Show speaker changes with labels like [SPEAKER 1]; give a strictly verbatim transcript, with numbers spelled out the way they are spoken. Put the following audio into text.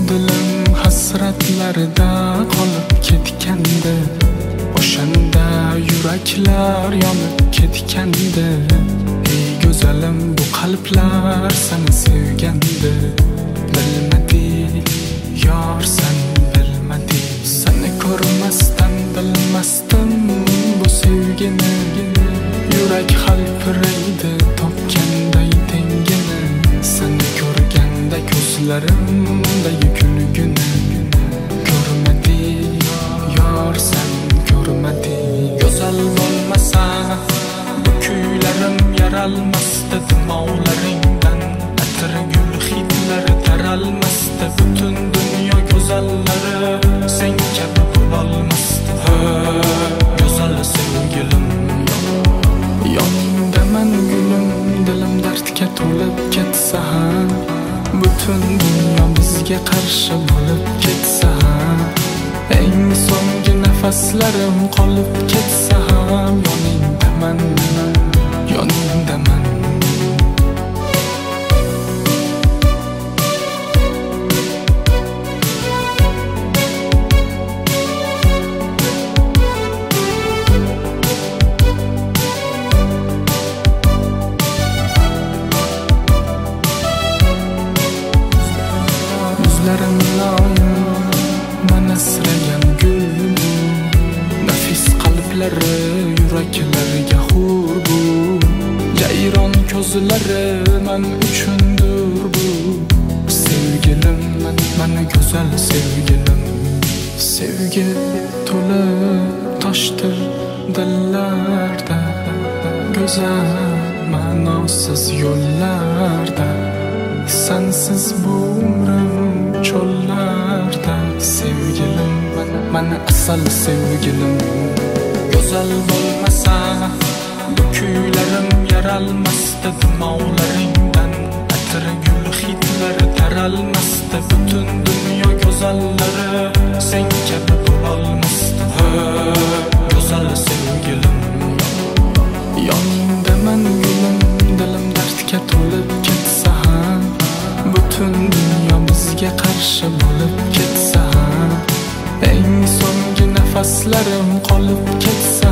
[SPEAKER 1] dilim hasratlarda qolib ketgandi, o'shanda yuraklar yonib ketgandi. Ey go'zalim, bu qalblar seni sevgandi. Bilmadik yor, sen bilmadik. Seni ko'rmasdan bilmasdim bu sevgini. Yurak halpiraydi topganday tengini. Seni ko'rganda ko'zlarimdagi kulguni. Ko'rmadik yor, sen ko'rmadik. Go'zal bo'lmasa bu kuylarim yaralmasdi dimog'laringdan. Atir gul hidlari taralmasdi, butun dunyo go'zallari sen kabi bo'lolmasdi. Go'zal sevgilim, yoningdaman gulim, dilim dardga to'lib ketsa ham, butun dunyo bizga qarshi bo'lib ketsa ham, eng so'nggi nafaslarim qolib ketsa ham, yoningdaman, yoningdaman. Yuzlarim loyim, man asragan gul, nafis qalblari yuraklarga hur bu. Jayron ko'zlari man uchundir bu. Sevgilim, man, mana go'zal sevgilim. Sevgi to'lib toshdir dillarda, go'zal ma'nosiz yo'llarda. Sensiz bu umrim cho'llarda. Sevgilim, mana, mana asal sevgilim. Go'zal bo'lmasa bu kuylarim yaralmasdi dimog'laringdan. Atir gul hidlari taralmasdi, butun dunyo go'zallari sen kabi bo'lolmasdi. Go'zal sevgilim, yoningdaman gulim, dilim dardga to'lib ketsa ham, butun dunyo bizga qarshi bo'lib ketsa ham, eng so'nggi nafaslarim qolib ketsa